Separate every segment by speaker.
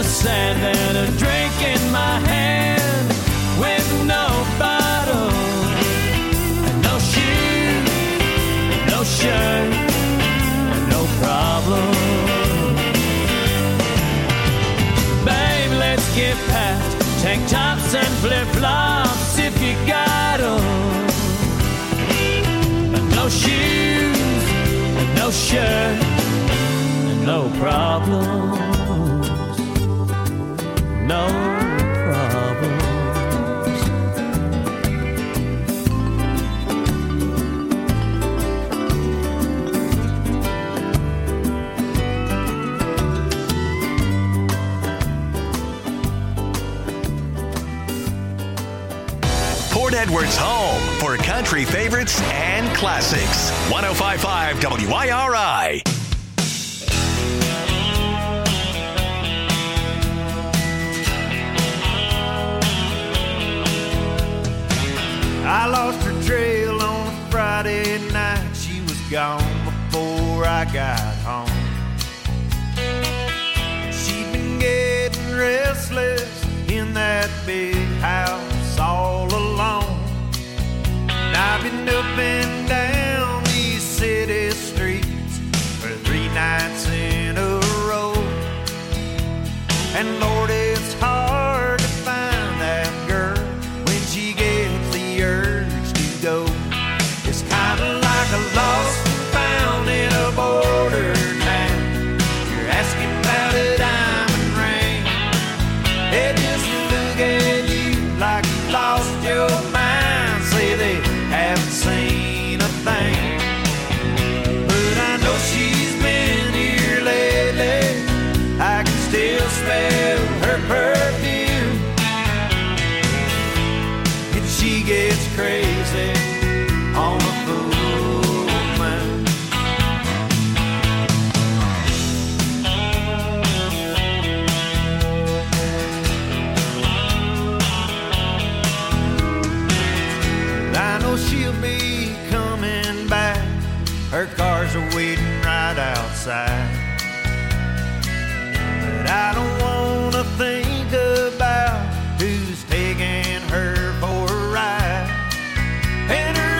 Speaker 1: sand and a drink in my hand with no bottle, and no shoes, no shirt, and no problem. Babe, let's get past tank tops and flip-flops if you got 'em. No shoes, no shirt, and no problems. No problems.
Speaker 2: Port Edwards' home for country favorites and classics. 105.5 WIRI.
Speaker 3: I lost her trail on a Friday night. She was gone before I got home. She'd been getting restless in that big house all alone. And I've been up and down these city streets for 3 nights in a row. And Lord, it's hard to find that girl when she gets the urge to go. It's kind of like a lost and found in a border town. You're asking about a diamond ring. They just look at you like you lost your mind. Say they haven't seen a thing. But I know she's been here lately. I can still smell her perfume. And she gets crazy on a full moon. I know she'll be coming back. Her cars are waiting right outside. But I don't want to think about who's taking her for a ride. And her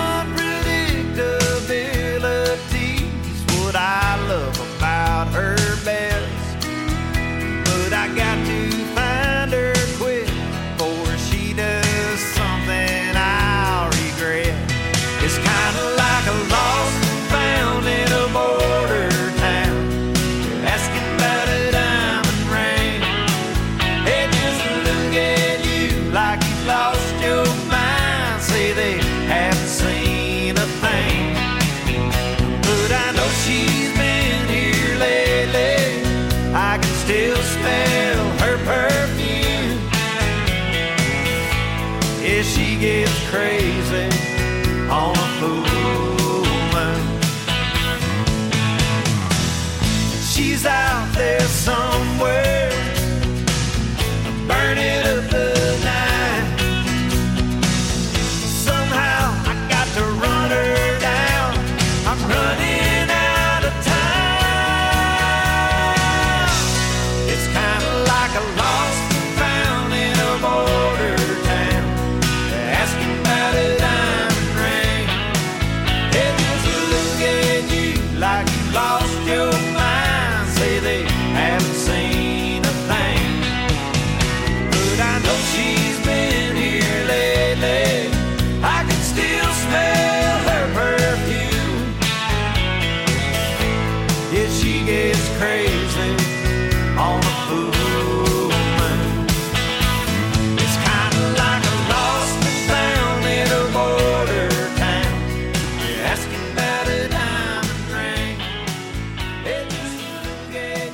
Speaker 3: unpredictability's what I love about her best. But I got to find her quick before she does something I'll regret. It's kind of like a lost and found in a border town. You're asking about a diamond ring. They just look at you like you've lost your mind. Say they haven't seen a thing. But I know she's been here lately. I can still smell her perfume. Yeah, she gets crazy on a full moon. She's out there somewhere, burning up the night. Somehow I got to run her down. I'm running out of time. It's kind of like a lost and found in a border town. They're asking about a diamond ring. They just look at you like you lost your mind. Say they haven't seen a thing. But I know she's been here lately. I can still smell her perfume. Yeah, she gets crazy on a full moon. It's kind of like a lost and found in a border town. You're asking about a diamond ring. They just look at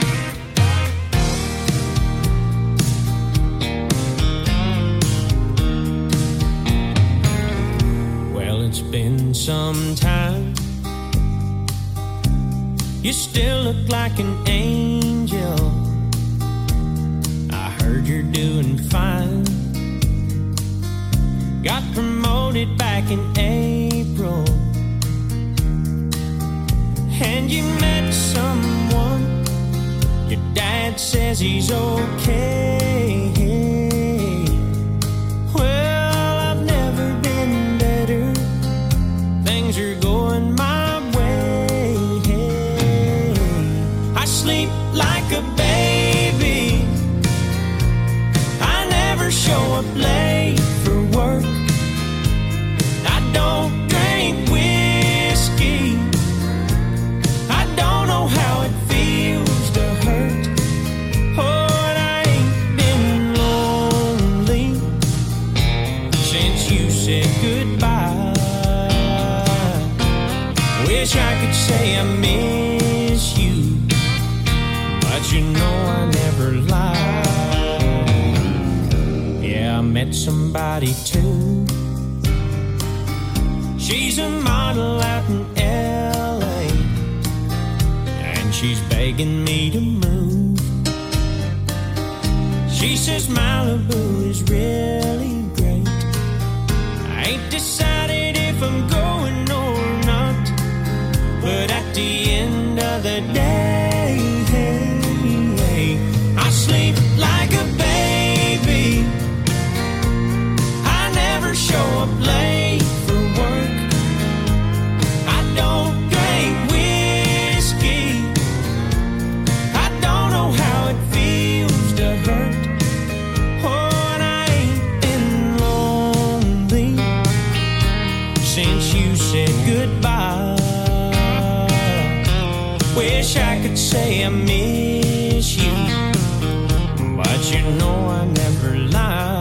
Speaker 3: you.
Speaker 1: Well, it's been some time. You still look like an angel. I heard you're doing fine. Got promoted back in April. And you met someone your dad dad says he's okay. Well, I've never been better. Things are going my way. I sleep like a baby. I never show up late for work. I don't drink whiskey. I don't know how it feels to hurt. Oh, and I ain't been lonely since you said goodbye. Wish I could say I miss you, but you know I never lie. Yeah, I met somebody too. She's a model out in L.A. and she's begging me to move. She says Malibu is really great. I ain't decided if I'm going or not, but at the end of the day, I sleep like a baby. I never show up late for work. I don't drink whiskey. I don't know how it feels to hurt. Oh, and I ain't been lonely since you said goodbye. Wish I could say I miss you, but you know I never lie.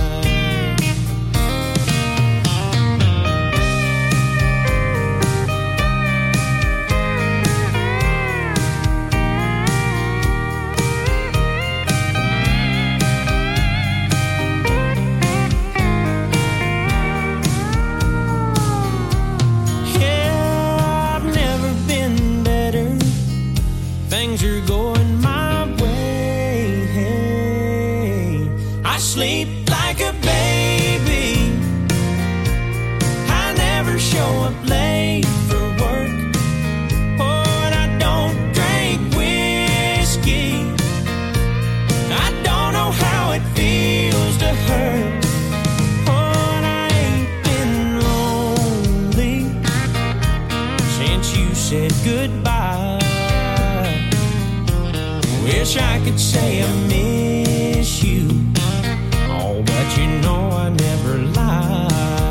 Speaker 1: Yeah, I've never been better. Things are going my way. I sleep like a baby. I never show up late for work. Oh, and I don't drink whiskey. I don't know how it feels to hurt. Oh, and I ain't been lonely since you said goodbye. Wish I could say I miss you, oh, but you know I never lie.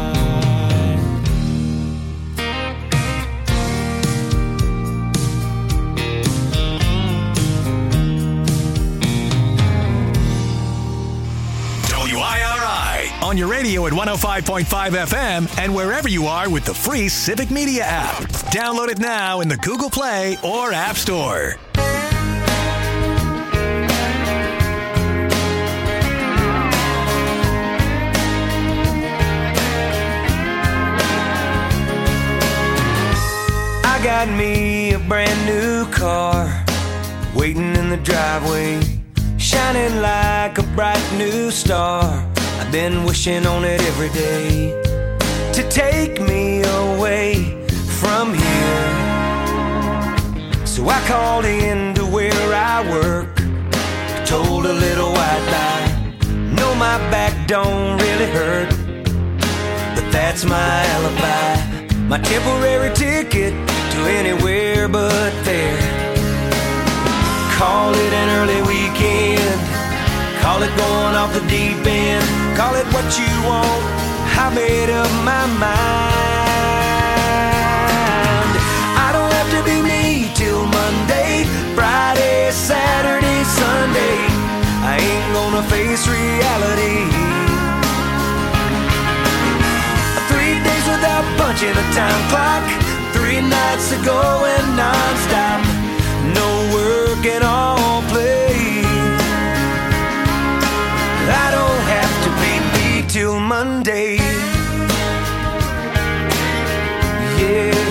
Speaker 2: WIRI on your radio at 105.5 FM and wherever you are with the free Civic Media app. Download it now in the Google Play or App Store.
Speaker 3: I got me a brand new car waiting in the driveway, shining like a bright new star. I've been wishing on it every day to take me away from here. So I called in to where I work, told a little white lie. No, my back don't really hurt, but that's my alibi, my temporary ticket to anywhere but there. Call it an early weekend, call it going off the deep end, call it what you want, I made up my mind. I don't have to be me till Monday, Friday, Saturday, Sunday. I ain't gonna face reality. 3 days without punching a time clock, 3 nights of going non-stop, no work and all play. I don't have to be me till Monday. Yeah,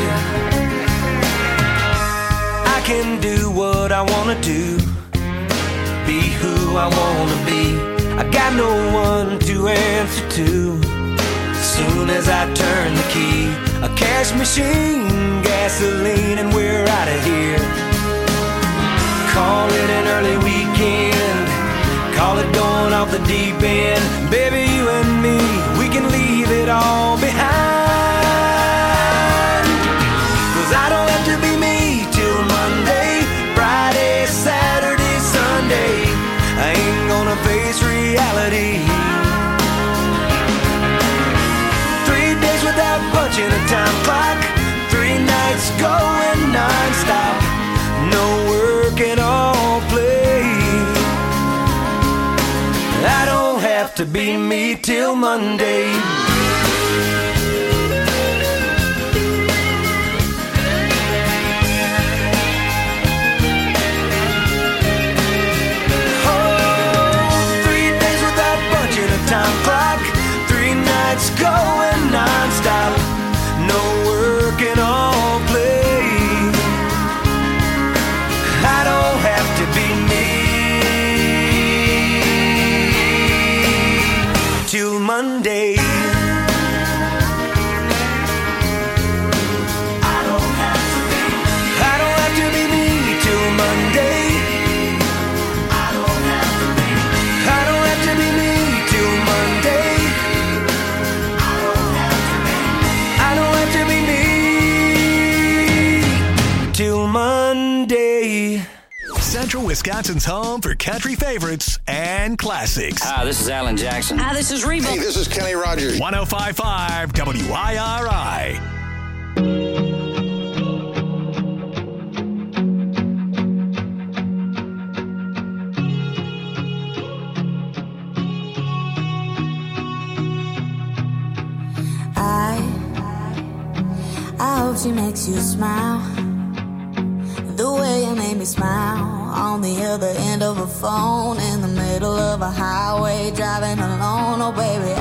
Speaker 3: I can do what I wanna do, be who I wanna be. I got no one to answer to. As soon as I turn the key, a cash machine, gasoline, and we're out of here. Call it an early weekend, call it going off the deep end. Baby, you and me, we can leave it all behind. 'Cause I don't have to be me till Monday, Friday, Saturday, Sunday. I ain't gonna face reality. 3 days without punching a time clock, 3 nights going non-stop. No work and all play. I don't have to be me till Monday. Time clock, 3 nights going non-stop. No work and all play. I don't have to be me till Monday. I don't have to be me till Monday. I don't have to be me till Monday. I don't have to be me till Monday.
Speaker 2: Central Wisconsin's home for country favorites and classics.
Speaker 4: Hi, this is Alan Jackson.
Speaker 5: Hi, this is Reba.
Speaker 6: Hey, this is Kenny Rogers.
Speaker 2: 105.5 WIRI.
Speaker 7: I hope she makes you smile the way you made me smile on the other end of a phone in the middle of a highway driving alone. Oh baby,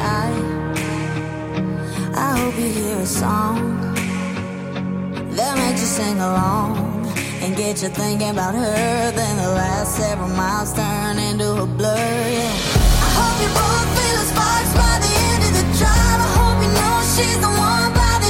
Speaker 7: I hope you hear a song that makes you sing along and get you thinking about her. Then the last several miles turn into a blur. Yeah. I hope you both feel the sparks by the end of the drive. I hope you know she's the one.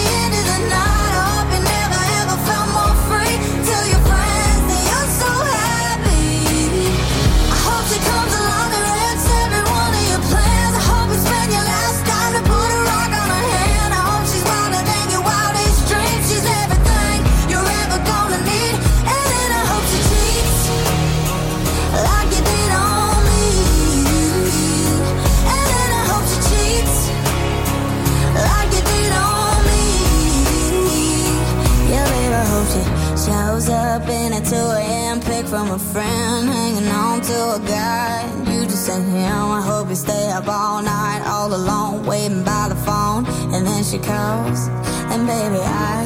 Speaker 7: Shows up in a 2 a.m. pic from a friend, hanging on to a guy. You just sent him. I hope you stay up all night, all alone, waiting by the phone. And then she calls, and baby,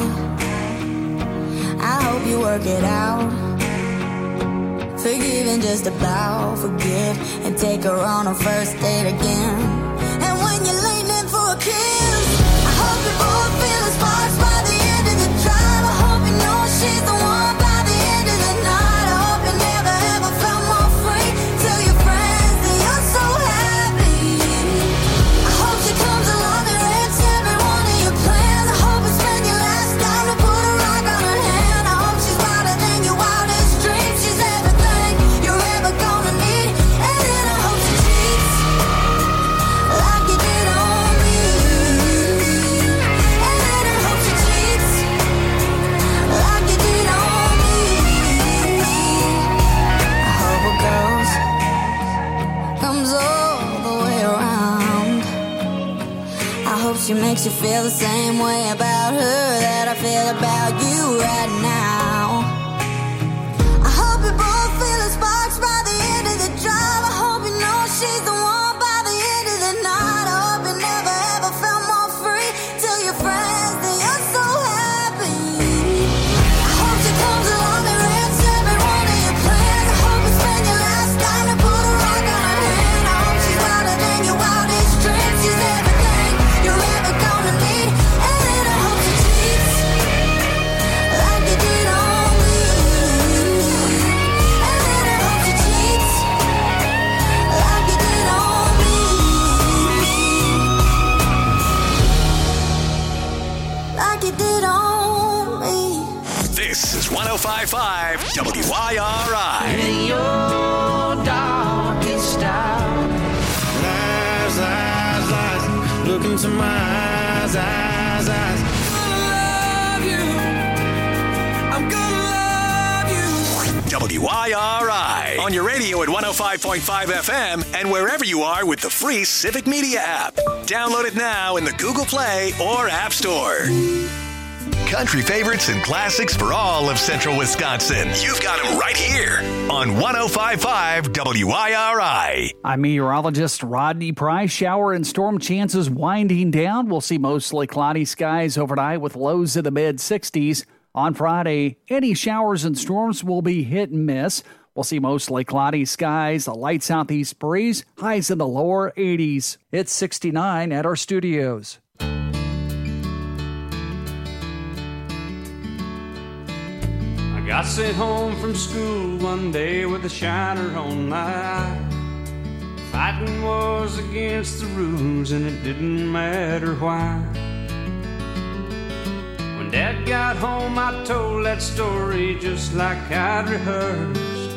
Speaker 7: I hope you work it out. Forgive and just about forget, and take her on a first date again. And when you're leaning for a kiss, I hope you both feel the sparks by the end of the drive. I hope you know she's the one by the end of the night. I hope you never ever felt more free. Tell your friends that you're so happy. I hope she comes along and wrecks every one of your plans. I hope you spend your last dime to put a rock on her hand. I hope she's wilder than your wildest dreams. She's everything you're ever gonna need. And then I hope she cheats like you did on me. And then I hope she cheats like you did on me. I hope a girl comes all the way around. I hope she makes you feel the same way about her that I feel about you right now. I hope you both feel the sparks by the end of the drive. I hope you know she's the one by the end of the night. I hope you never ever felt more free. Tell your friends that you're so happy. I hope she comes along and wrecks every one of your plans. I hope you spend your last dime to put a rock on her hand. I hope she's wilder than your wildest dreams. She's everything you're ever gonna need. And then I hope she cheats like you did on
Speaker 2: 105.5 WYRI.
Speaker 1: In your darkest hour.
Speaker 3: Lies, lies, lies. Look into my eyes, eyes, eyes.
Speaker 1: Love you. I'm gonna love you.
Speaker 2: WYRI. On your radio at 105.5 FM and wherever you are with the free Civic Media app. Download it now in the Google Play or App Store. Country favorites and classics for all of Central Wisconsin. You've got them right here on 105.5 WYRI.
Speaker 4: I'm meteorologist Rodney Price. Shower and storm chances winding down. We'll see mostly cloudy skies overnight with lows in the mid-60s. On Friday, any showers and storms will be hit and miss. We'll see mostly cloudy skies, a light southeast breeze, highs in the lower 80s. It's 69 at our studios.
Speaker 5: I got sent home from school one day with a shiner on my eye. Fighting was against the rules and it didn't matter why. When Dad got home I told that story just like I'd rehearsed.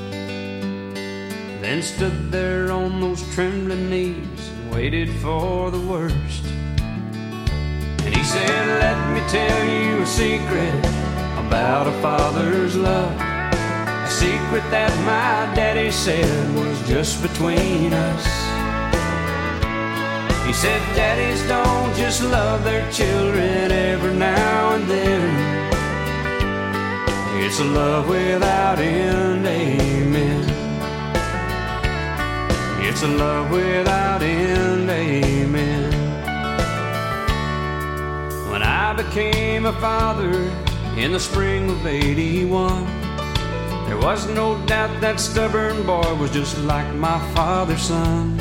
Speaker 5: Then stood there on those trembling knees and waited for the worst. And he said, let me tell you a secret about a father's love, a secret that my daddy said was just between us. He said daddies don't just love their children every now and then. It's a love without end, amen. It's a love without end, amen. When I became a father in the spring of 81, there was no doubt that stubborn boy was just like my father's son.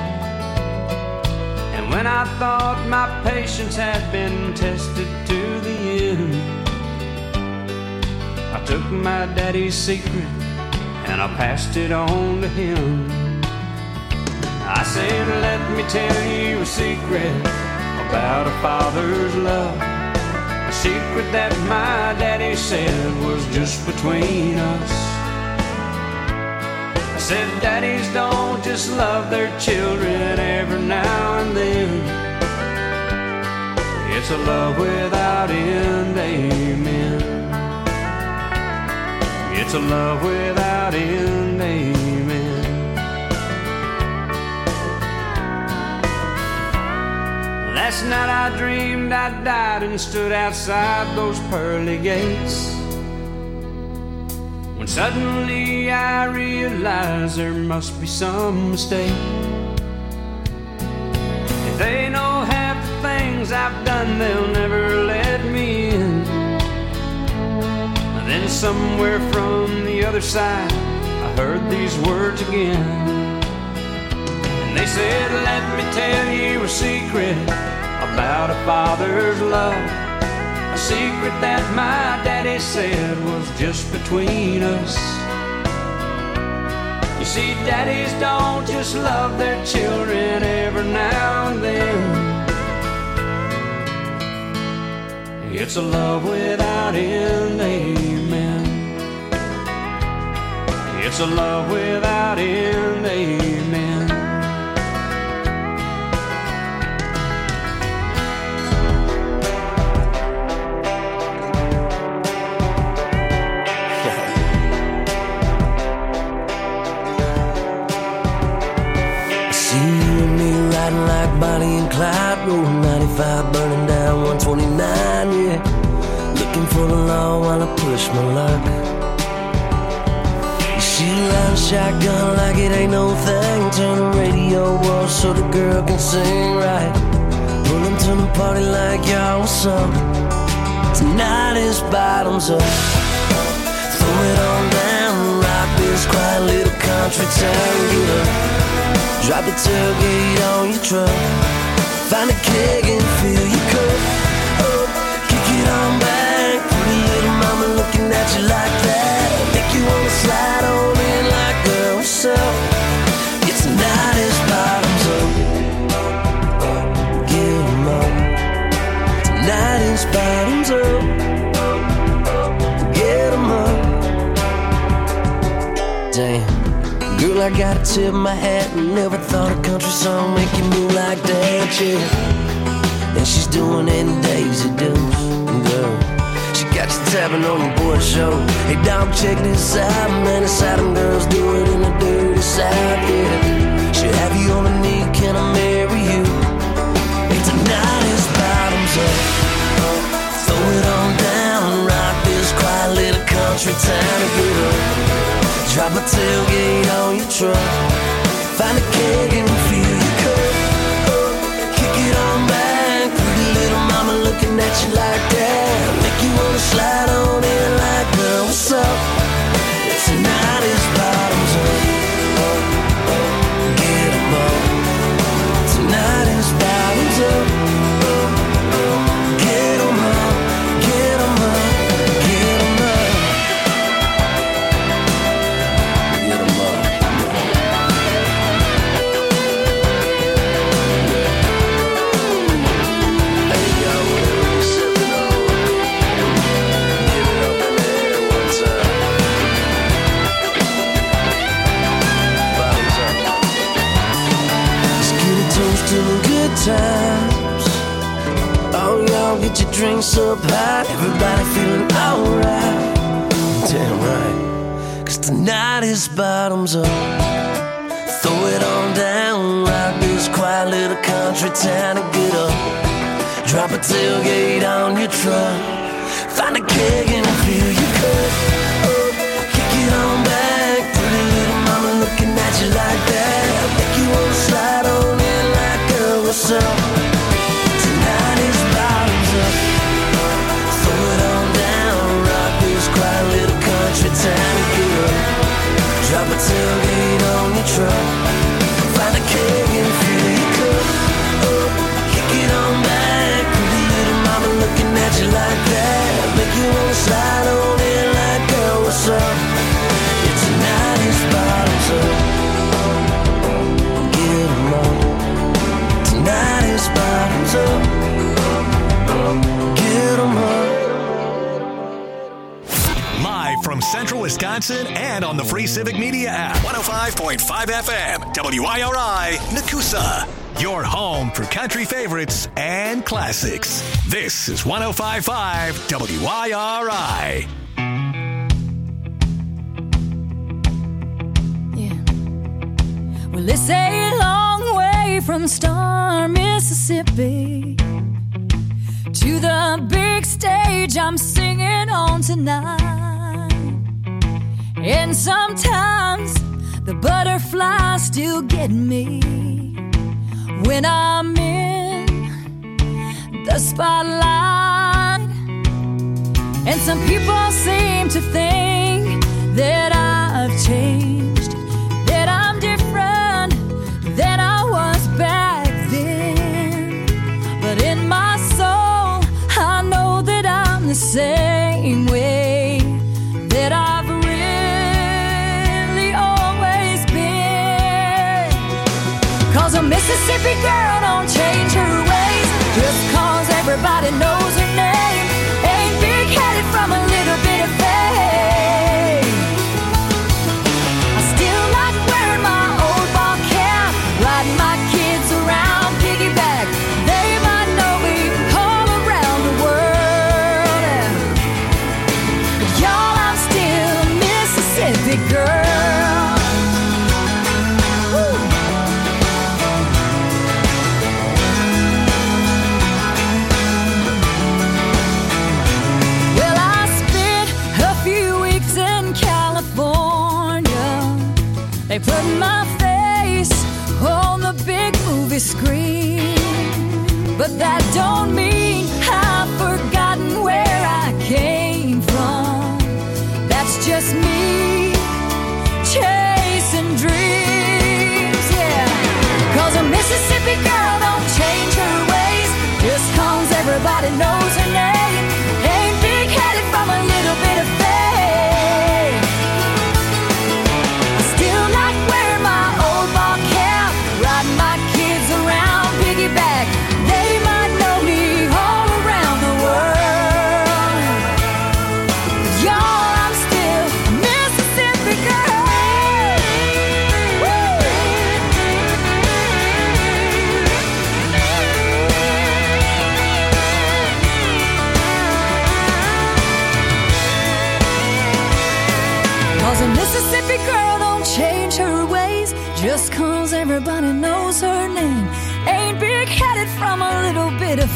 Speaker 5: And when I thought my patience had been tested to the end, I took my daddy's secret and I passed it on to him. I said, let me tell you a secret about a father's love, a secret that my daddy said was just between us. I said, daddies don't just love their children every now and then. It's a love without end, amen. It's a love without end, amen. Last night I dreamed I died and stood outside those pearly gates, when suddenly I realized there must be some mistake. If they know half the things I've done, they'll never let me in. And then somewhere from the other side I heard these words again. And they said, let me tell you a secret about a father's love, a secret that my daddy said was just between us. You see, daddies don't just love their children every now and then. It's a love without end, amen. It's a love without end, amen.
Speaker 6: Like Bonnie and Clyde, rolling 95, burning down 129, yeah. Looking for the law while I push my luck. You shoot a line shotgun like it ain't no thing. Turn the radio off so the girl can sing right. Pull them to the party like y'all was some. Tonight is bottoms up. Throw it on down, rock this quiet little country town. Get up, drop the tailgate on your truck, find a keg and fill your cup up, kick it on back, pretty little mama looking at you like that, make you wanna slide on in like girl, what's up? It's tonight is bottoms up, get 'em up. Tonight is bottoms up, get 'em up. Girl, I gotta tip my hat. Never thought a country song make you move like that, yeah. And she's doing it in Daisy Dukes, girl. She got you tapping on your board show. Hey, dog, check this out, man. It's how them girls do it in the dirty South, yeah. She'll have you on a knee, can I marry you? Hey, tonight is bottoms up. Throw it on down, rock this quiet little country town and get up. Drop a tailgate on your truck. Find a keg and fill your cup. Kick it on back, pretty little mama looking at you like that. Make you wanna slide on in like, girl, what's up? Tonight is bottoms up. Get 'em up. Tonight is bottoms up. Get 'em up, get 'em up, get 'em up. Get 'em up. Hey, yo, whatever you're sipping on, get it up in the air one time. Bottoms up. Let's get a toast to the good times. Oh, y'all get your drinks up high. Everybody feeling alright. Damn right. 'Cause tonight is bottoms up. Throw it on down. Rock this quiet little country town and get up. Drop a tailgate on your truck. Find a keg and fill your cup. Kick it on back. Pretty little mama looking at you like that. Make you wanna slide on in like, girl, what's up? Tonight is bottoms up. Throw it on down. Rock this quiet little country town and get up. Drop a tailgate on your truck. Find a keg and fill your cup. Kick it on back. Pretty little mama looking at you like that. Make you wanna slide on in like, girl, what's up? Yeah, tonight is bottoms up. Get 'em up. Tonight is bottoms up. Get 'em up.
Speaker 2: Live from Central Wisconsin and on the free Civic Media app. 105.5 FM, WIRI, Nakusa. Your home for country favorites and classics. This is 105.5 WIRI.
Speaker 8: Yeah. Well, it's a long way from Star, Mississippi to the big stage I'm singing on tonight. And sometimes the butterflies still get me when I'm in the spotlight. And some people seem to think that I've changed, that I'm different than I was back then. But in my soul, I know that I'm the same way that I've really always been. 'Cause a Mississippi girl don't change her ways just 'cause everybody knows her name. Ain't big-headed from a little bit of fame. I still like wearing my old ball cap, riding my kids around piggyback. They might know me all around the world. But y'all, I'm still a Mississippi girl. Woo. Well, I spent a few weeks in California. They put my face on the big movie screen. But that don't mean I've forgotten where I came from. That's just me chasing dreams, yeah. 'Cause a Mississippi girl don't change her ways just 'cause everybody knows her name. Ain't big-headed from a little bit of fame. I still like wearing my old ball cap, riding my kids around piggyback. They might know me all around the world. But y'all, I'm still a Mississippi girl. Mississippi girl don't change her ways just 'cause everybody knows her name. Ain't big-headed from a little bit of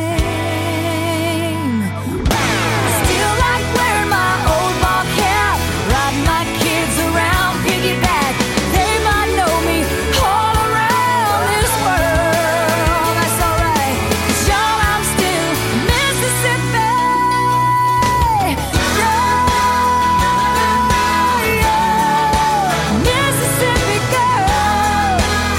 Speaker 8: fame. Still like wearing my old ball cap, riding my kids around piggyback. They might know me all around this world. That's alright, 'cause y'all, I'm still Mississippi. Mississippi girl.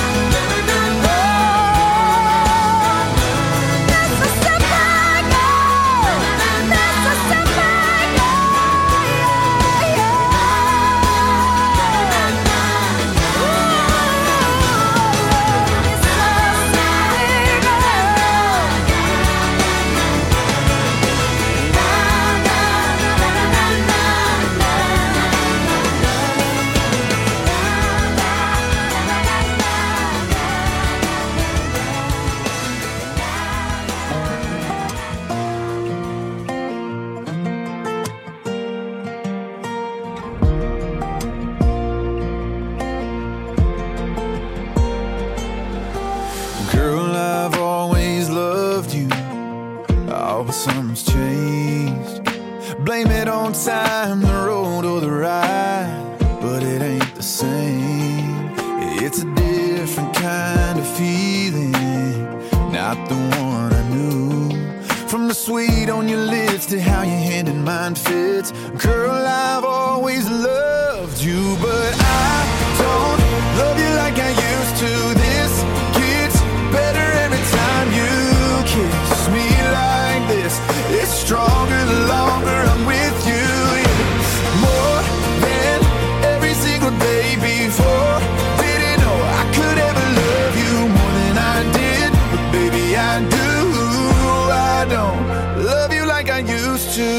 Speaker 3: Girl, I've always loved you. Oh, but something's changed. Blame it on time, the road, or the ride, but it ain't the same. It's a different kind of feeling, not the one I knew. From the sweet on your lips to how your hand in mine fits. Girl, I've always loved you, but I don't love you like I used to. This gets better every time you kiss me like this. It's stronger the longer I'm with you. Yeah. More than every single day before. Didn't know I could ever love you more than I did, but baby I do. I don't love you like I used to.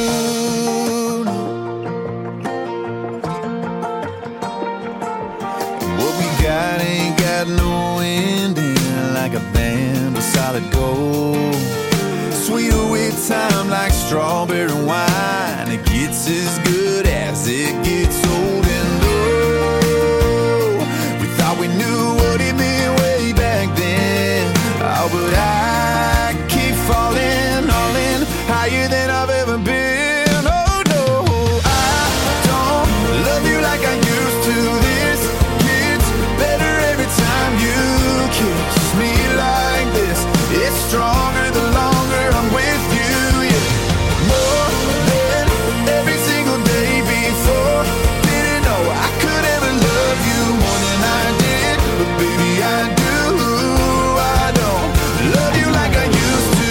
Speaker 3: What we got ain't got no ending, like a band of solid gold. Sweeter with time like strawberry wine. It gets as good as it gets old. And oh, we thought we knew what it meant way back then. Oh, but I keep falling, all in, higher than I've ever been. Oh no, I don't love you like I used to. This gets better every time you kiss me like this. It's stronger the longer I'm with you. Yeah. More than every single day before. Didn't know I could ever love you more than I did, but baby I do. I don't love you like I used to.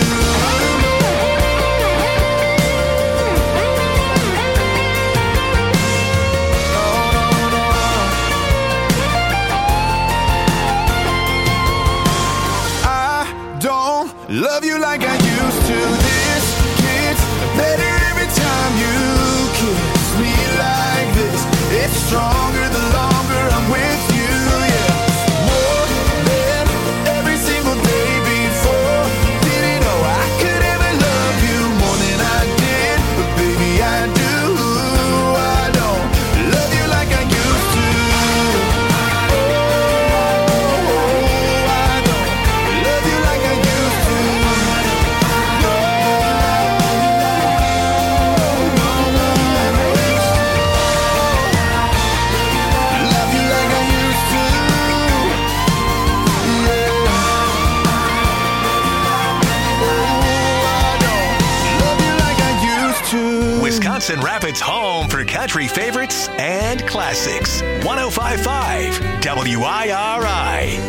Speaker 3: I don't love you like I used to. This gets better every time you kiss me like this. It's stronger the longer I'm with you. Yeah. More than every single day before. Didn't know I could ever love you more than I did, but baby I do. I don't love you like I used to. Oh, I don't love you like I used to. Love you like I used to. Yeah. I don't love you like I used to.
Speaker 2: Wisconsin Rapids' home for country favorites and classics. 105.5 WIRI.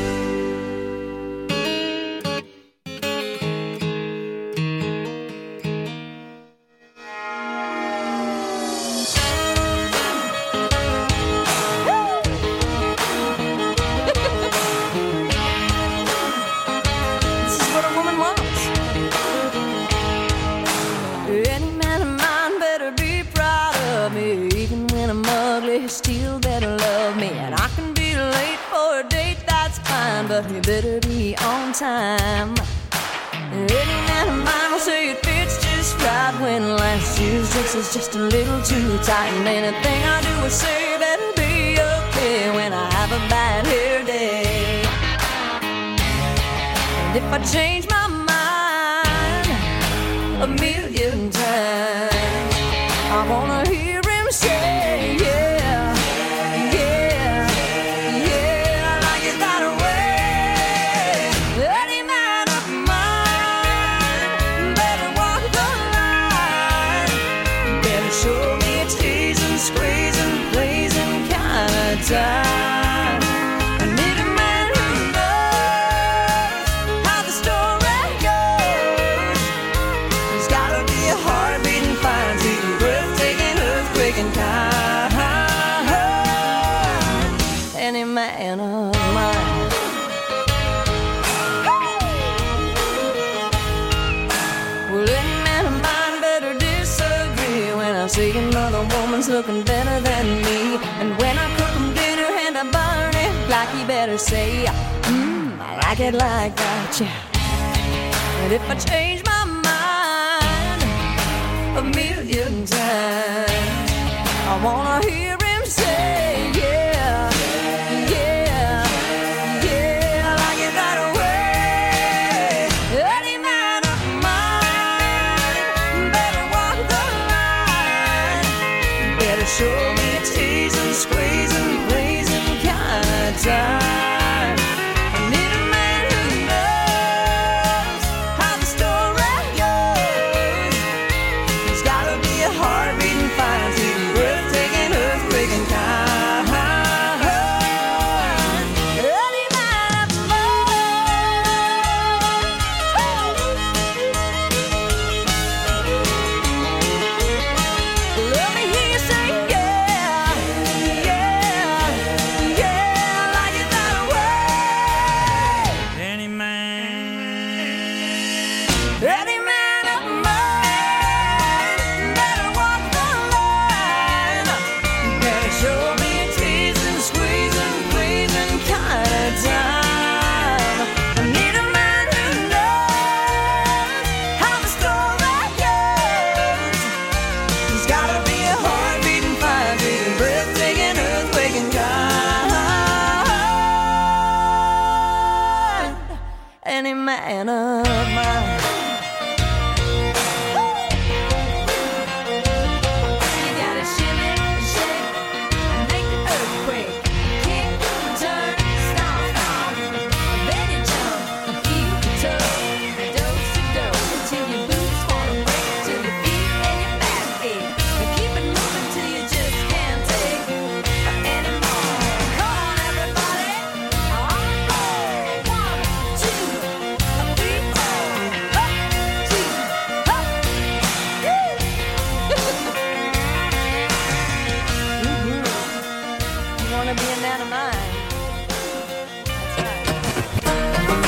Speaker 8: This is what a woman wants. Any man of mine better be proud of me. Even when I'm ugly, he still better love me. And I can be late for a date, that's fine, but he better be on time. Any man of mine will say it fits just right when last year's dress is just a little too tight. And anything I do or say better be a bad hair day. And if I change my mind a million times, I wanna hear him say, yeah, yeah, yeah, I like it that way. Any man of mine better walk the line, better show me a teasing, squeezing, blazing kind of time. I need a man who knows how the story goes. He's gotta be a heart-beating, fine-beating, breathtaking, earthquaking kind. Any man of mine. Well, any man of mine better disagree when I see another woman's looking better than me. And when I cook him dinner and I burn it, like he better say, I like it like that, yeah. And if I change my mind a million times, I wanna hear him say, yeah, yeah, yeah, I like it that way. Any man of mine better walk the line, better show me a teasing, squeezing, blazing kind of time. I need a man who knows how the story goes. He's gotta be a heart-beating, fine-beating, breathtaking, earthquaking kind. Any man of mine. Let me hear you say, yeah, yeah, yeah, I like it that way.
Speaker 1: Any
Speaker 8: man of mine better walk the line, better show me a teasing, squeezing, pleasing kind of time. I need a man who knows how the story goes. He's gotta be a heart-beating, fine-beating, breathtaking, earthquaking kind. Any man of mine. You gotta shimmy, shake, and make the earthquake. Kick, turn, stomp, stomp. Then you jump and feel the toe. Dose-a-do, till your boots wanna break, till your feet and your back ache. But keep it moving till you just can't take anymore. Come on, everybody. On the floor. 1, 2, 3, 4. Up, 2, up. You wanna be a man of mine? That's right.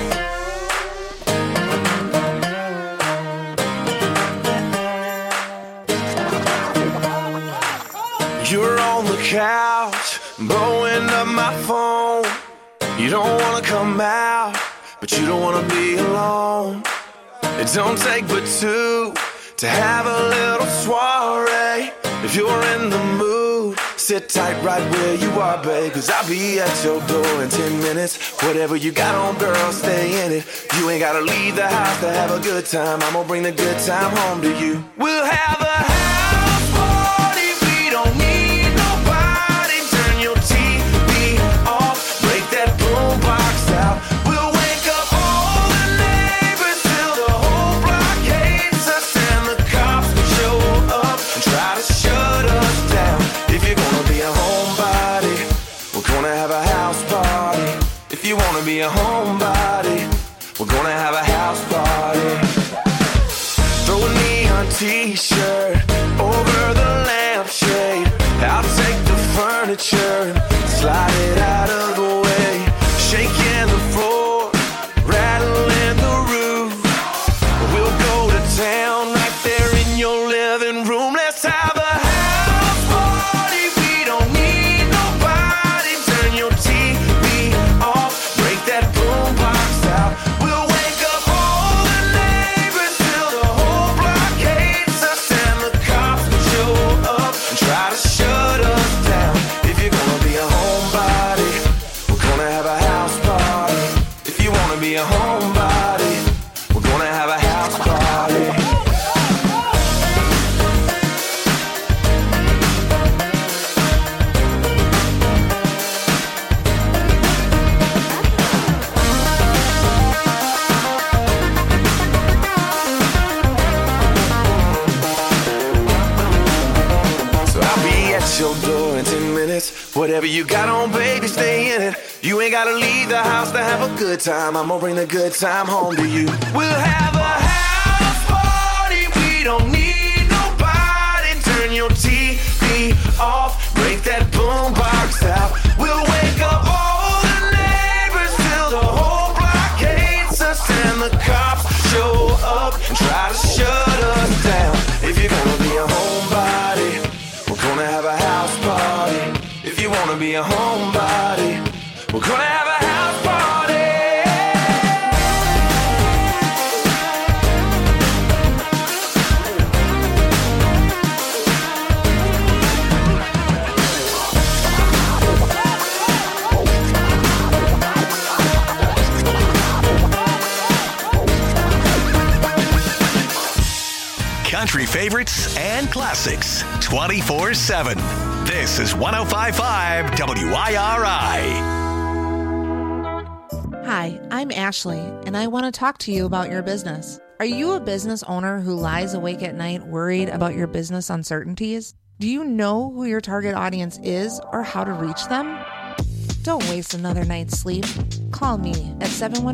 Speaker 3: You're on the couch, blowing up my phone. You don't wanna come out, but you don't wanna be alone. It don't take but two to have a little soiree. If you're in the mood, sit tight right where you are, babe, 'cause I'll be at your door in 10 minutes. Whatever you got on, girl, stay in it. You ain't gotta leave the house to have a good time. I'm gonna bring the good time home to you. We'll have a house party, we don't need nobody. Turn your TV off, break that boombox out. We'll wake up all the neighbors till the whole block hates us, and the cops will show up and try to shut us down. If you're gonna be a homebody, we're gonna have a house party. If you wanna be a homebody, we're gonna have a house party. Throw a neon t-shirt over the lampshade. I'll take the furniture and slide it out of the way. Shaking the floor, rattling the roof. We'll go to town right there in your living room. Let's have a house party. We don't need nobody. Turn your TV off, break that boombox out. We'll wake up all the neighbors till the whole block hates us, and the cops will show up and try to shut us down. If you're gonna be a homebody,
Speaker 9: your door in 10 minutes. Whatever you got on, baby, stay in it. You ain't gotta leave the house to have a good time. I'm gonna bring the good time home to you. We'll have a house party. We don't need nobody. Turn your TV off. Break that boombox out. We'll wake up all the neighbors till the whole block hates us. And the cops show up and try to shut us down. If you're gonna be a homebody, we're gonna have a house party. If you wanna be a homebody, we're gonna have a house party.
Speaker 2: Country favorites and classics 24/7. This is 105.5 WIRI.
Speaker 10: Hi, I'm Ashley, and I want to talk to you about your business. Are you a business owner who lies awake at night worried about your business uncertainties? Do you know who your target audience is or how to reach them? Don't waste another night's sleep. Call me at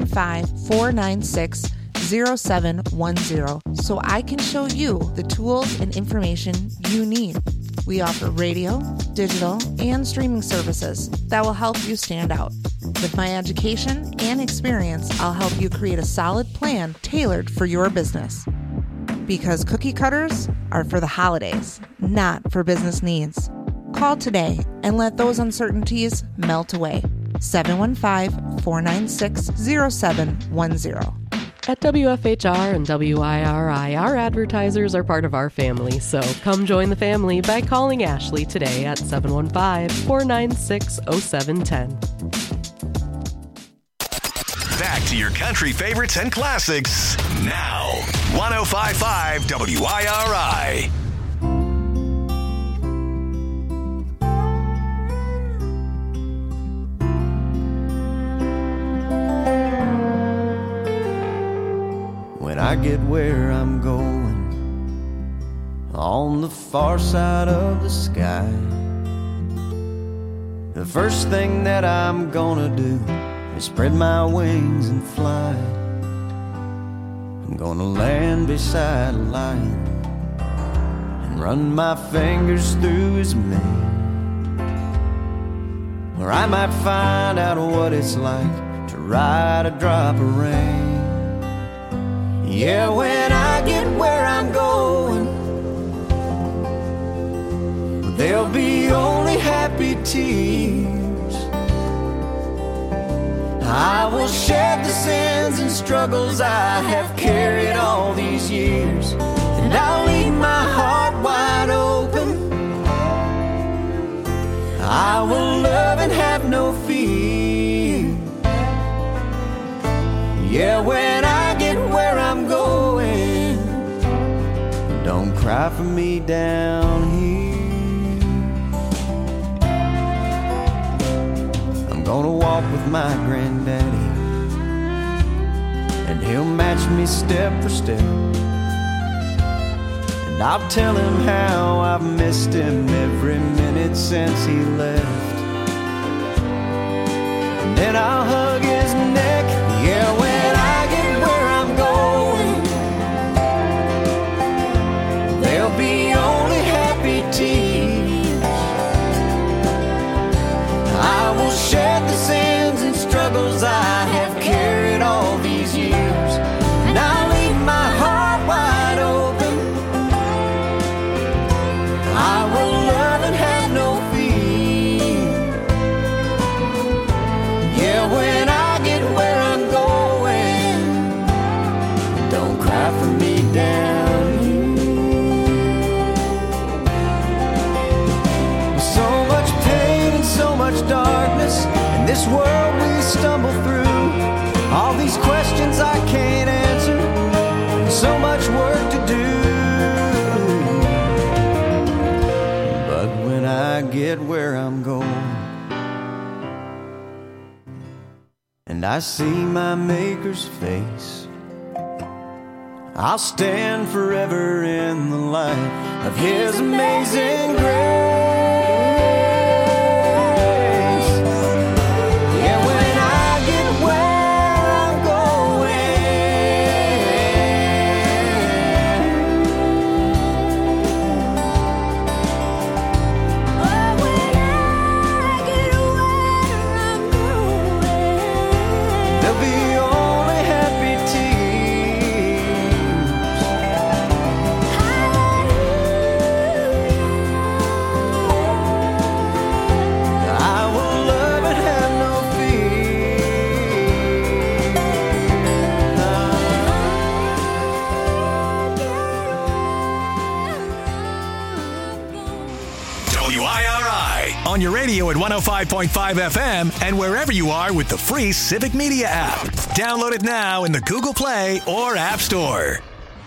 Speaker 10: 715-496-0710 so I can show you the tools and information you need. We offer radio, digital, and streaming services that will help you stand out. With my education and experience, I'll help you create a solid plan tailored for your business. Because cookie cutters are for the holidays, not for business needs. Call today and let those uncertainties melt away. 715-496-0710.
Speaker 11: At WFHR and WIRI, our advertisers are part of our family, so come join the family by calling Ashley today at 715-496-0710.
Speaker 2: Back to your country favorites and classics now. 105.5 WIRI.
Speaker 3: When I get where I'm going, on the far side of the sky, the first thing that I'm gonna do is spread my wings and fly. I'm gonna land beside a lion and run my fingers through his mane, where I might find out what it's like to ride a drop of rain. Yeah, when I get where I'm going, there'll be only happy tears. I will shed the sins and struggles I have carried all these years, and I'll leave my heart wide open. I will love and have no fear. Yeah, when I get where I'm going, don't cry for me down here. I'm gonna walk with my granddaddy, and he'll match me step for step, and I'll tell him how I've missed him every minute since he left, and then I'll hug his neck. Yeah, when I get where I'm going, there'll be only happy tears. I will shed the sins and struggles I have carried all these years, and I'll leave my heart wide open. I will love and have no fear. Yeah, when I get where I'm going, don't cry for me down here. With so much pain and so much darkness in this world we stumble through, all these questions I can't answer, and so much work to do. But when I get where I'm going, and I see my Maker's face, I'll stand forever in the light of His amazing grace.
Speaker 2: on your radio at 105.5 FM and wherever you are with the free Civic Media app. Download it now in the Google Play or App Store.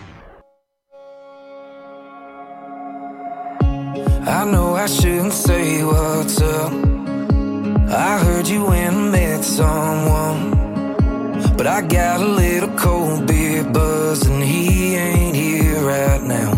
Speaker 12: I know I shouldn't say what's up. I heard you went and met someone, but I got a little cold beer buzz and he ain't here right now.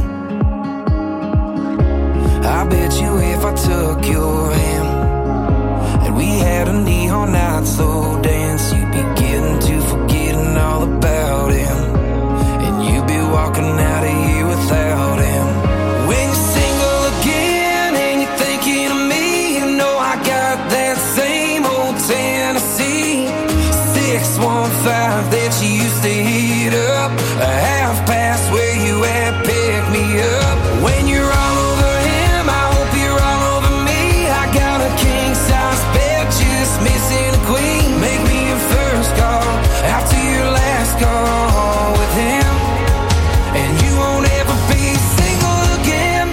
Speaker 12: I bet you if I took your hand and we had a neon night slow dance, you'd be getting to forgetting all about him, and you'd be walking out of here without him. When you're single again and you're thinking of me, you know I got that same old Tennessee 615 that you used to hit up, a half past where you at, pick me up. When you're all over him, I hope you're all over me. I got a king size bed, just missing a queen. Make me your first call after your last call with him, and you won't ever be single again.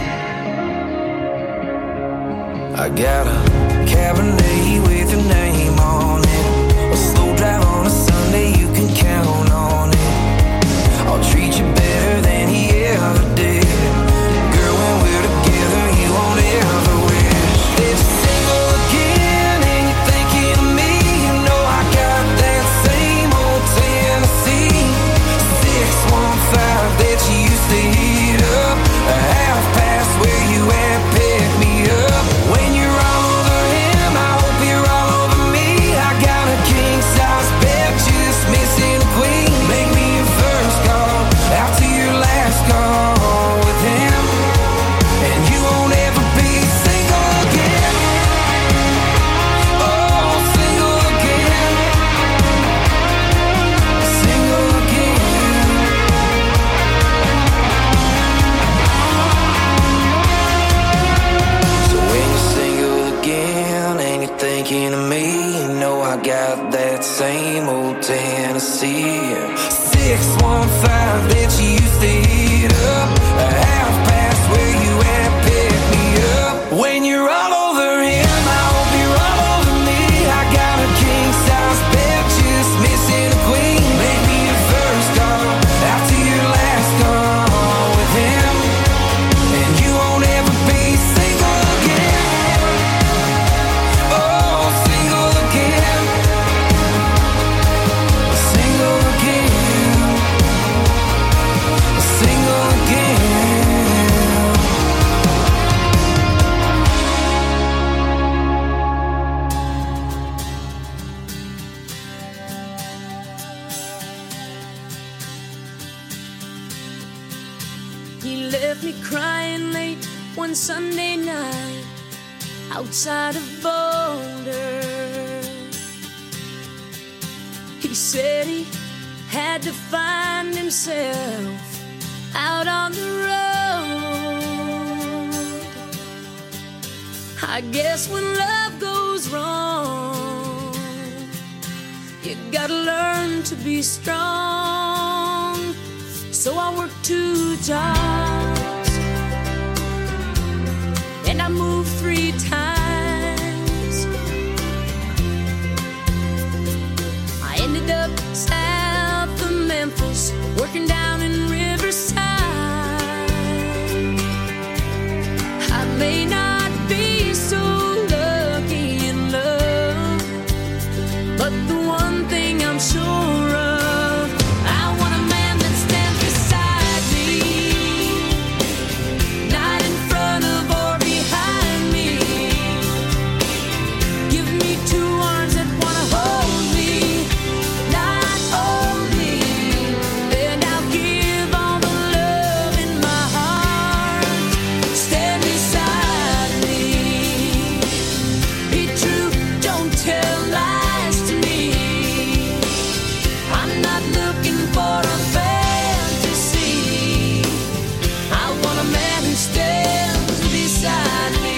Speaker 12: I got a Cabernet with your name on it, a slow drive on a Sunday, you can count on it. I'll treat you better than he ever did. Girl, when we're together, you won't ever wish that you're single again and you're thinking of me. You know I got that same old Tennessee 615 that you used to hit up, a half past where you at, pick me up. When you're all over him, I hope you're all over me. I got a king size bed, just missing a queen. Make me your first call after your last call with him, and you won't ever be single again. Oh, single again. Single again. So when you're single again and you're thinking of me, you know I got that same old Tennessee 615 that you used to hit up, a half past where you at, pick me up. When you're all over him, I hope you're all over me. I got a king size bed, just missing a queen. Make me your first call after your last call with him, and you won't ever be single again. Oh, single again. Single again. Single again.
Speaker 8: He left me crying late one Sunday night outside of Boulder. He said he had to find himself out on the road. I guess when love goes wrong, you gotta learn to be strong. So I worked 2 jobs and I moved 3 times. I ended up south of Memphis, working down in Riverside. I may not be so lucky in love, but the one thing I'm sure of, I want a man that stands beside me, not in front of or behind me. Give me 2 arms that wanna hold me, not only, and I'll give all the love in my heart. Stand beside me, be true, don't tell lies to me. I'm not looking for a fantasy, I want a man who stands beside me.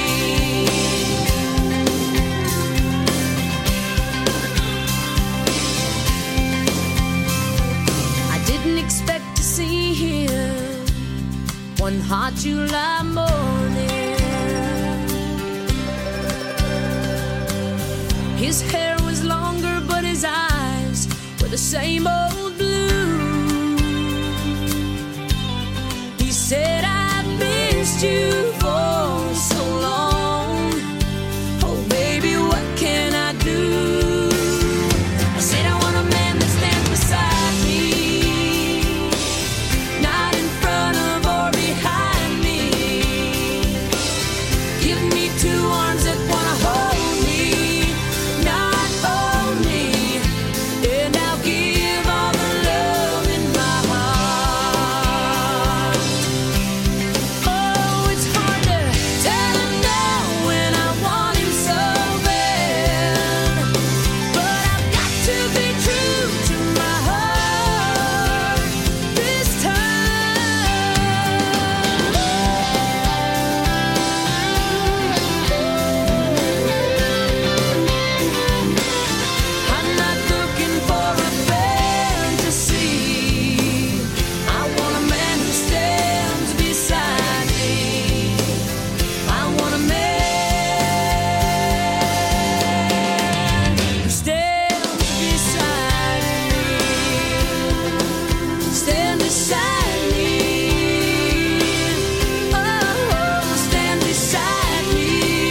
Speaker 8: I didn't expect to see him one hot July morning. His hair was longer, but his eyes were the same old blue. He said, I've missed you for so long. Oh, baby, what can I do? I said, I want a man that stands beside me, not in front of or behind me. Give me two arms that want to hold me, not own me, and I'll give all the love in my heart. Oh, it's hard to tell him no when I want him so bad, but I've got to be true to my heart this I'm not looking for a fantasy. I want a man who stands beside me. I want a man who stands beside me. Stand beside me. Oh, stand beside me.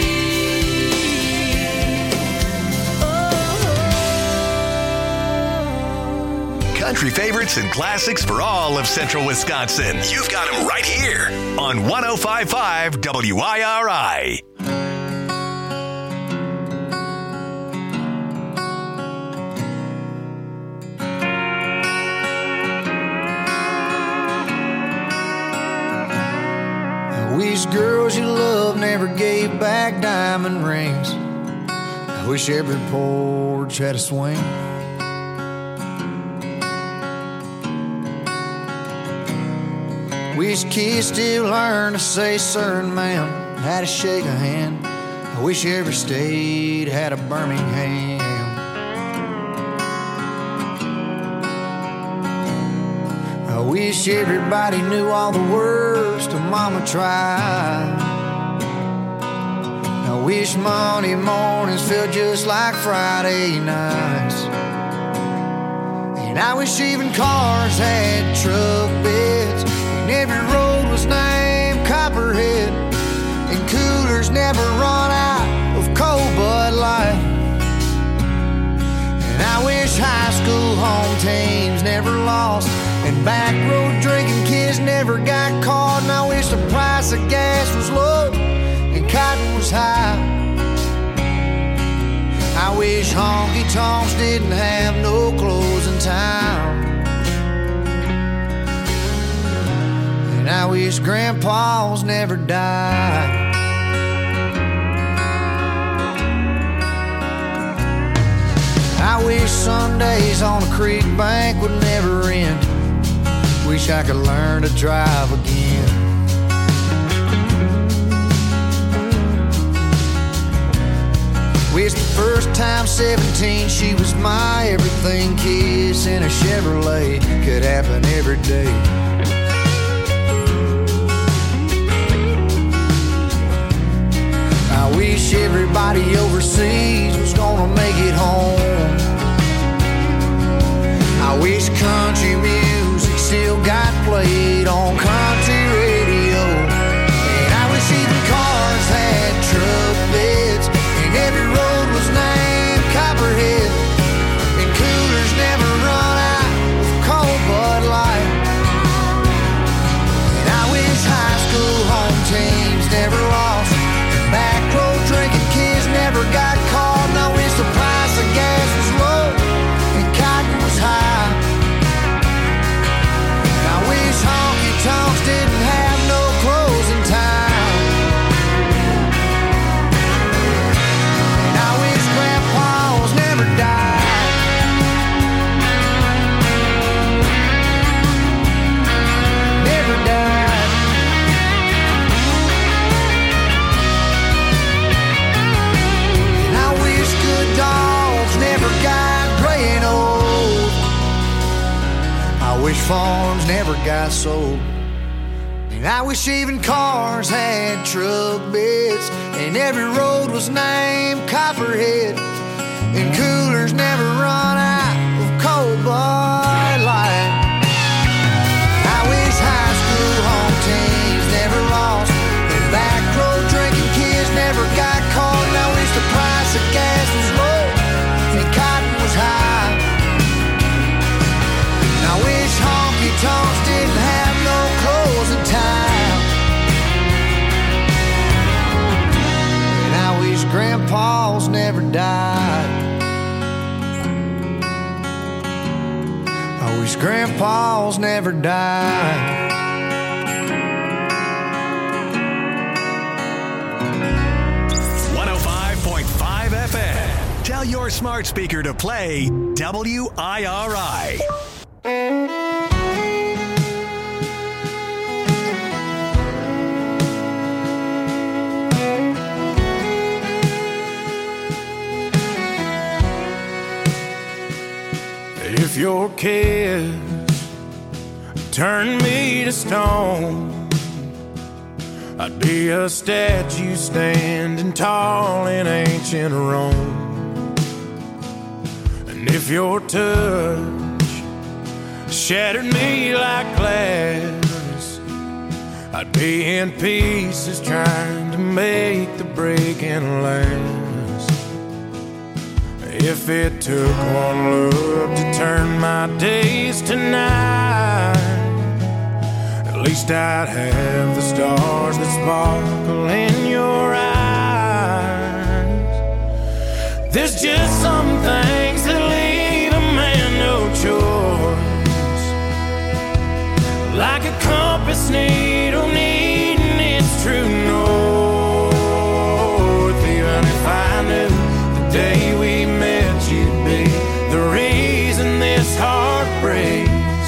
Speaker 2: Country favorites and classics for all of central Wisconsin. You've got them right here on 105.5 WIRI.
Speaker 3: I wish girls you love never gave back diamond rings. I wish every porch had a swing. Wish kids still learn to say sir and ma'am, how to shake a hand. I wish every state had a Birmingham. I wish everybody knew all the words to Mama Tried. I wish Monday mornings felt just like Friday nights. And I wish even cars had truck beds, and every road was named Copperhead, and coolers never run out of cold Bud Light. And I wish high school home teams never lost, and back road drinking kids never got caught. And I wish the price of gas was low and cotton was high. I wish honky tonks didn't have no closing time. And I wish grandpas never died. I wish Sundays on a creek bank would never end. Wish I could learn to drive again. Wish the first time 17 she was my everything. Kiss in a Chevrolet could happen every day. I wish everybody overseas was gonna make it home. I wish country music still got played on country radio. And I wish even cars had truck beds, and every road was named Copperhead, and coolers never run out of cold Bud Light. And I wish high school home teams never lost, and back road drinking kids never got caught. And I wish the price of gas was low and cotton was high. And I wish honky tonks didn't have no closing time. And I wish grandpas never died. Never died. And I wish good dogs never got gray and old. I wish farms never got sold. And I wish even cars had truck beds, and every road was named Copperhead, and coolers never run out of cold Bud Light. I wish high school home teams never lost, and back road drinking kids never got caught. And I wish the price of gas was low and cotton was high. And I wish honky tonks didn't have no closing time. And I wish grandpas never died. I wish grandpas never died.
Speaker 2: 105.5 FM. Tell your smart speaker to play WIRI.
Speaker 13: If your kids turn me to stone, I'd be a statue standing tall in ancient Rome. And if your touch shattered me like glass, I'd be in pieces trying to make the breaking last. If it took one look to turn my days to night, at least I'd have the stars that sparkle in your eyes. There's just some things that leave a man no choice, like a compass needle needing its true north. Even if I knew the day we met you'd be the reason this heart breaks,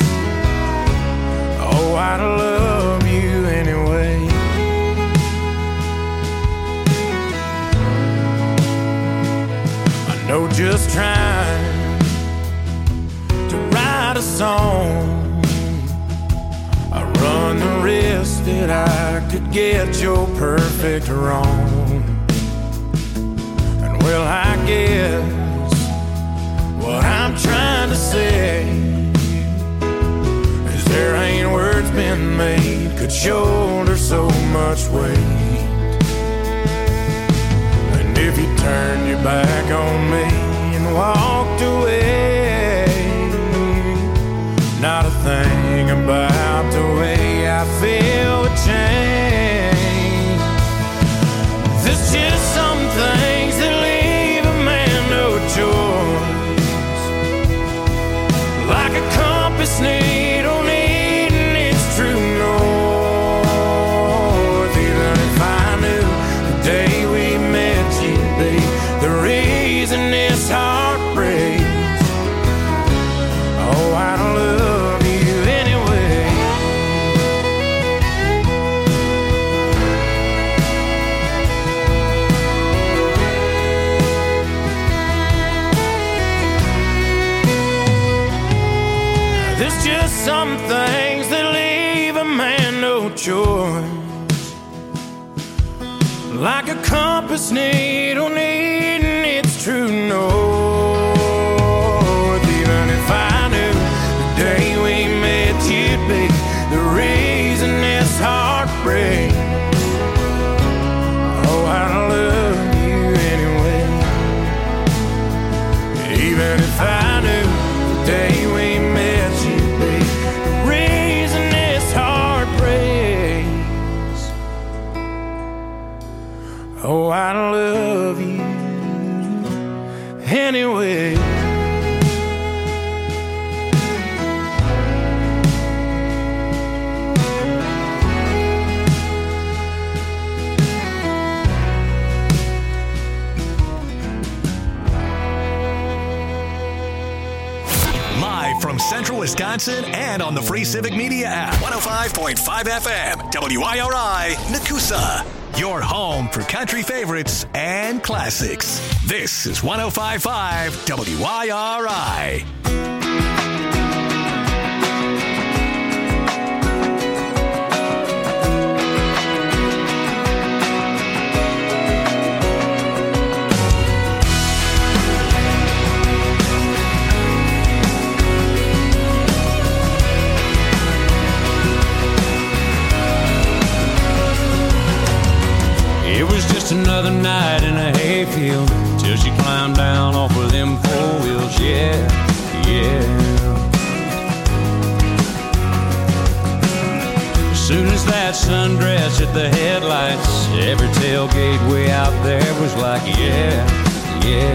Speaker 13: oh, I'd love you anyway. I know just trying to write a song, I run the risk that I could get your perfect wrong. And well, I guess what I'm trying to say is there ain't words been made could shoulder so much weight. And if you turned your back on me and walked away, not a thing about the way I feel would change. There's just some things that leave a man no choice, like a compass needle needing its true north. Even if I knew the day we met you'd be the reason this heart breaks, oh, I'd love you anyway. There's just some things that leave a man no choice, like a compass needle needing its true north. Even if I knew the day we met you'd be the reason this heart breaks, oh, I'd love you anyway. Even if I knew the day we met you'd be the reason this heart breaks, oh, I'd love you anyway.
Speaker 2: Live from Central Wisconsin and on the free Civic Media app. 105.5 FM, WIRI, Nakusa. Your home for country favorites and classics. This is 105.5 WIRI.
Speaker 13: Just another night in a hayfield till she climbed down off of them 4 wheels. Yeah, yeah. As soon as that sundress hit the headlights, every tailgate way out there was like, yeah, yeah.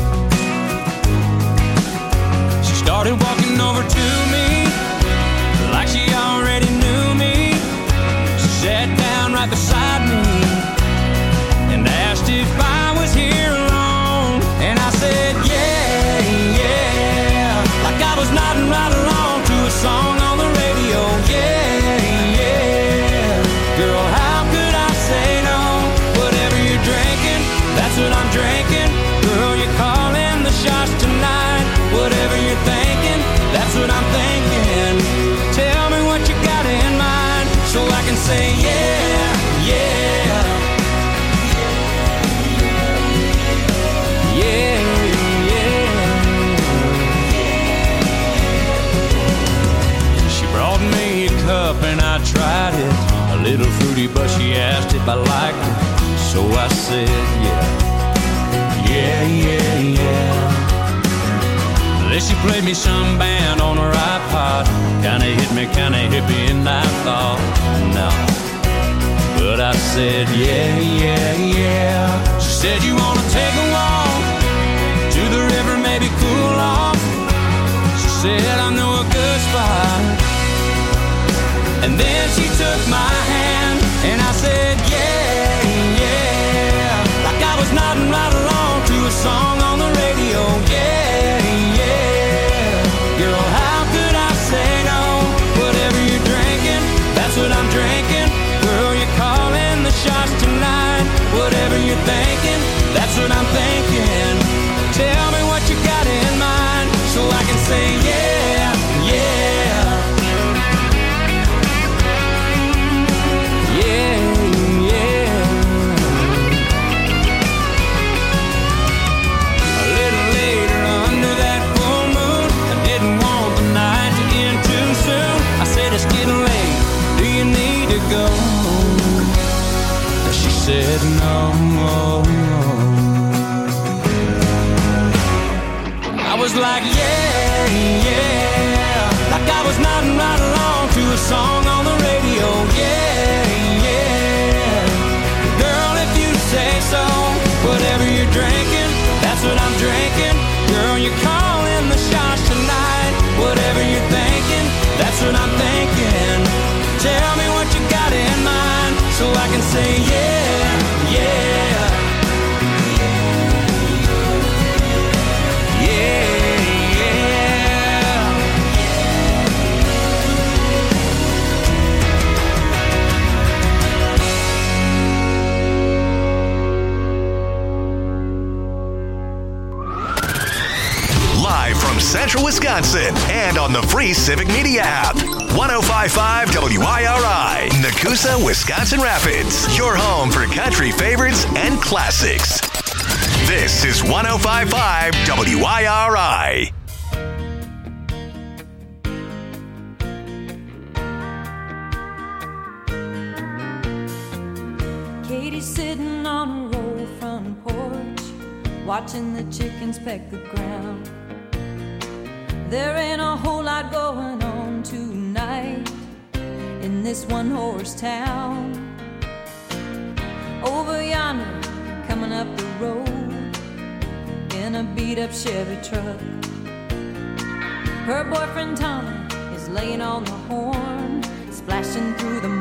Speaker 13: She started walking over to me like she already knew me. She sat down right beside me and asked if I was here alone. And I said, yeah, yeah, like I was nodding right along to a song on the radio. Yeah, yeah, girl, how could I say no? Whatever you're drinking, that's what I'm drinking. Girl, you're calling the shots tonight. Whatever you're thinking, that's what I'm thinking. Tell me what you got in mind so I can say yeah, yeah. Yeah, yeah. She brought me a cup and I tried it. A little fruity, but she asked if I liked it. So I said yeah, yeah, yeah, yeah. Then she played me some band on her iPod. Kinda hit me, kinda hippie, and I thought, no. But I said, yeah, yeah, yeah. She said, you wanna take a walk to the river, maybe cool off? She said, I know a good spot. And then she took my hand, and I said, yeah, yeah. Like I was nodding right along to a song on the radio. Yeah, yeah. Girl, how could I say no? Whatever you're drinking, that's what I'm drinking. Girl, you're calling the shots tonight. Whatever you're thinking, that's what I'm thinking. Tell me what you got in mind so I can say yeah, yeah. Yeah, yeah. A little later under that full moon, I didn't want the night to end too soon. I said it's getting late, do you need to go? She said no. I was like yeah, yeah. Like I was nodding right along to a song on the radio. Yeah, yeah. Girl, if you say so. Whatever you're drinking, that's what I'm drinking. Girl, you're calling the shots tonight. Whatever you're thinking, that's what I'm thinking. Tell me what you got in mind so I can say yeah, yeah. Yeah, yeah.
Speaker 2: Live from Central Wisconsin and on the free Civic Media app. 105.5 WIRI, Nakusa, Wisconsin Rapids. Your home for country favorites and classics. This is 105.5 WIRI.
Speaker 8: Katie's sitting on a roll front porch, watching the chickens peck the ground. There ain't a whole lot going on tonight in this one-horse town. Over yonder, coming up the road in a beat-up Chevy truck, her boyfriend Tommy is laying on the horn, splashing through the